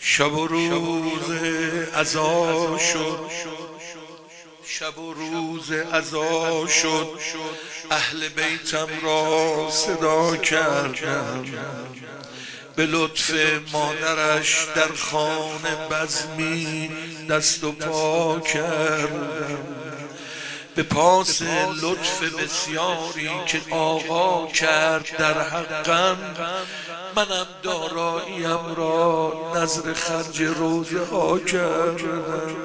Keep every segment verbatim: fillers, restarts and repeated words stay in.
شب و روز عزا شد، شب و روز عزا شد، اهل بیتم را صدا کردم، به لطف مادرش در خانه بزمی دست و پا کردم، به پاس لطف بسیاری که آقا کرد در حقم، منم داراییم را نذر خرج روزه ها کردم.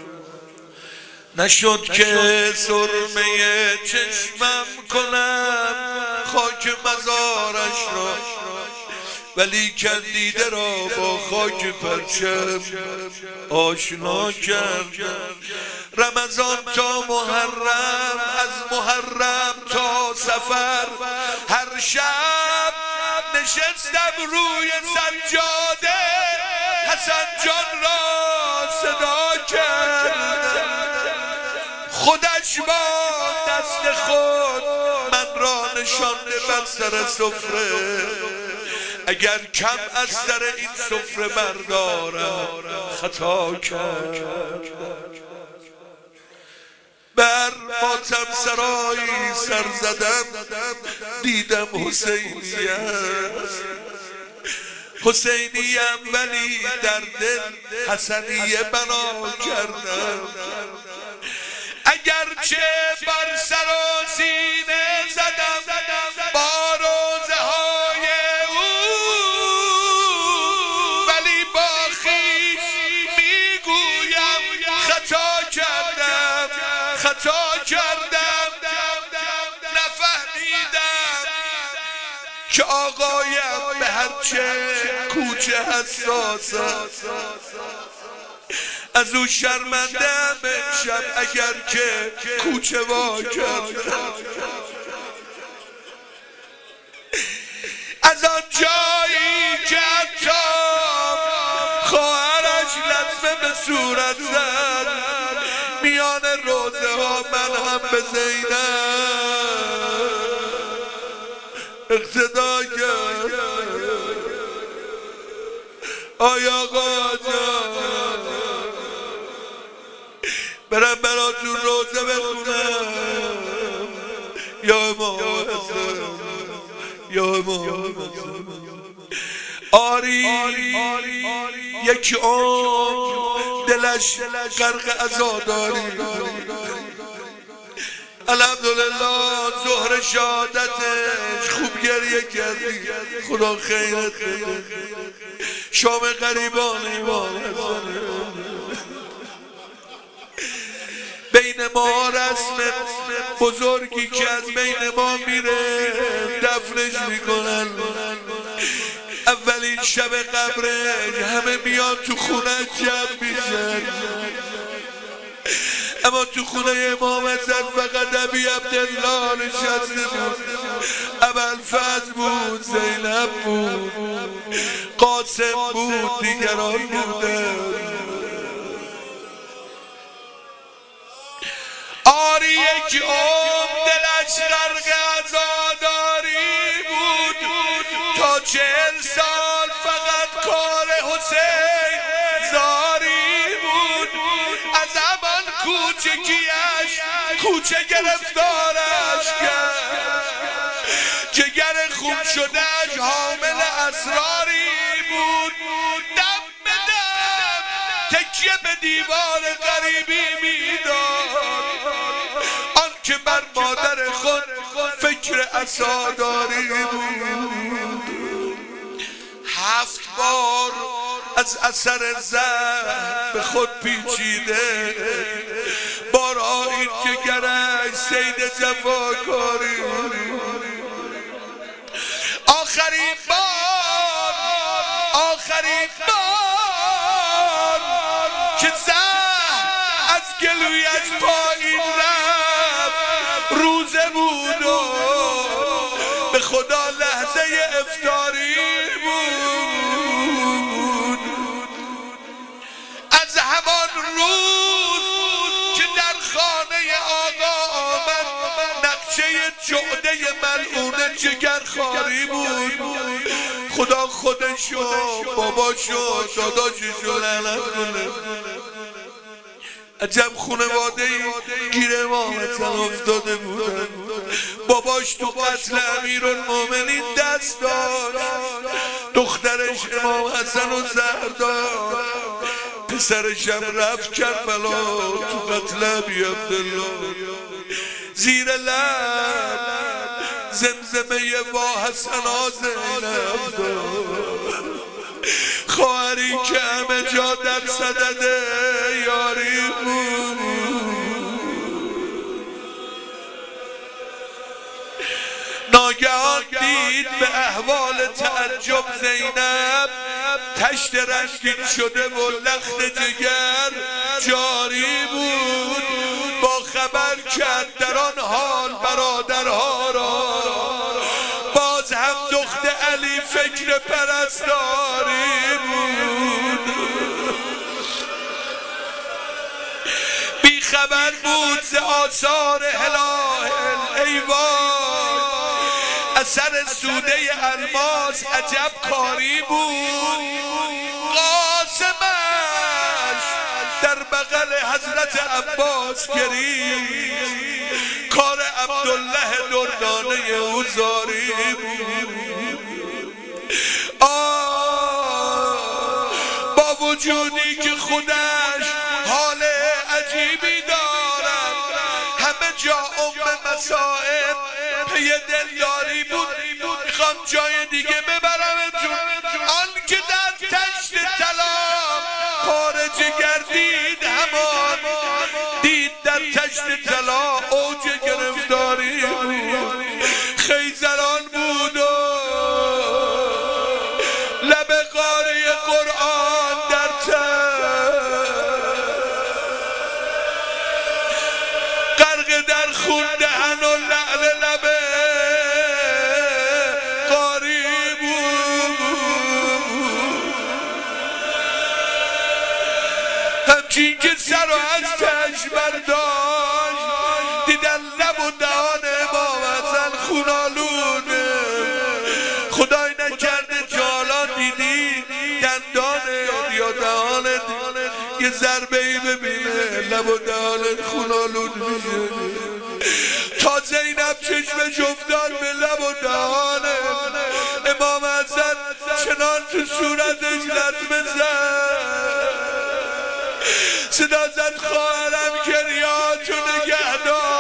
نشد که سرمه چشمم کنم خاک مزارش را، ولی کندیده را با خاک پرچم آشنا کردم. رمضان تا محرم، از محرم تا سفر، هر شب نشستم روی سجاده، حسن جان را صدا کردم. خودش با دست خود من را نشانده بر سر سفره، اگر کم از سر این سفره بردارم خطا کردم. بر ماتم سرایی سر زدم، دیدم حسینیم حسینیم ولی در دل حسنیه بنا کردم. اگرچه بر سر و سینه زدم با روزه های او، ولی با خویش میگویم خطا کردم خطا کردم. نفهمیدم که آقایم به هرچه کوچه حساسم، از او شرمندم امشب اگر که کوچه وا کردم. از آن جایی که حتی خواهرش لطمه به صورت زد، میان روزه ها من هم به زینب اقتدا کردم. آی آقا جان، برم براتون روزه بخونم یا امام حسن یا امام حسن. آری یک عمر دلش غرق عزاداری، الحمدلله ظهر شهادتش خوب گریه کردی، خدا خیرت بده. شام غریبان امام حسن، بین ما رسم بزرگی که از بین ما میره دفنش میکنن. اولین شب قبرش همه میان تو خونه جمع میشن، اما تو خونه امام حسن فقط ابی عبدالله نشسته بود، ابوالفضل بود، زینب بود، قاسم بود، دیگران بودن. آری یک عمر دلش غرق عزاداری بود، تا چهل سال فقط کار حسین زاری بود. از همان کوچکیش کوچه گرفتارش کرد، جگر خون شدهش حامل اسراری بود. دم به دم تکیه به دیوار غریبی میداد، آن که بر مادر خود فکر عزاداری بود. هفت بار از اثر زهر به خود پیچیده، بارها این که گرش سید جفاکاری. آخرین بار آخرین بار که زهر از گلویش پایین رفت روزه بود و به خدا لحظه افطاری بود. از همان روز که در خانه آقا آمد، نقشه جعده ملعون جگرخواری بود. خدا خدا خودشو باباشو داداششو لعنت کنه. عجب خونواده ای گیر امامت افتاده بودن. باباش تو قتل امیرالمومنین دست داشت، دخترش امام حسن و زهر داشت، پسرشم رفت کربلا تو قتل ابی عبدالله. زیر لب زمزمه وا حسنا زینب داشت، خواهری که همه جا در صدد یاری بود. ناگهان دید به احوال تعجب زینب، تشت رنگین شده و لخت جگر جاری بود. با خبر کرد در آن حال برادرها را، باز هم دخت علی فکر پرستاری بود. بی خبر بود ز آثار هلال ای وای، اثر سوده الماس عجب کاری بود. قاسمش در بغل حضرت عباس گریست، کار عبدالله دردانه او زاری بود. آه با وجودی که خودش حال عجیبی دارد، همه جا ام مسائب پی دلداری بود. میخوام جای دیگه ببرمتون. آن که در تشت طلا پاره جگر دید، همان دید در تشت طلا اوج گرفتاری بود. خیزران بود و لب قاره قرآن در تن، غرق در خون دهن و لعل لبه قاری بود. همچین که سر و از تش برداشت، دیدن لب و دهان امام حسن خونالونه. خدای نکرده جالا دیدی دندانه یا دهانت یه ضربه ای ببینه لب و دهانت خونالود میشه. تا زینب چشمش افتاد به لب و دهانه امام حسن، چنان تو صورتش لطمه زد، صدا زد خواهرم گریاتو نگه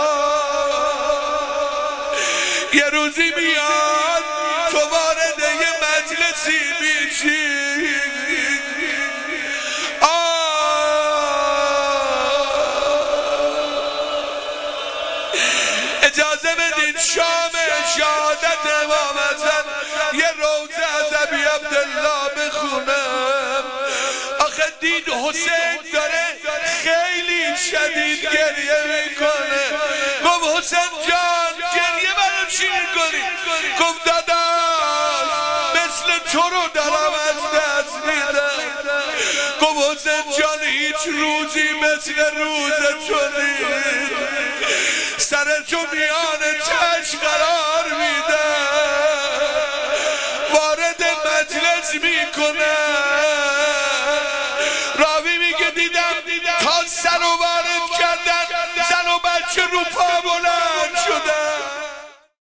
دار، یه روزی میاد تو وارد یه مجلسی میشی. اجازه بدید شام شهادت امام حسن یه روزه از ابی عبدالله بخونم. آخه دید حسین داره خیلی شدید گریه میکنه. گفت حسین جان گریه برای چی میکنی؟ گفت داداش مثل تو رو دارم از دست میدم. گفت حسین جان هیچ روزی مثل روز تو نیست، سر تو میان تش قرار میده، وارد مجلس میکنه. راوی میگه دیدم تا سر و وارد کردن زن و بچه رو پا بلند شدن.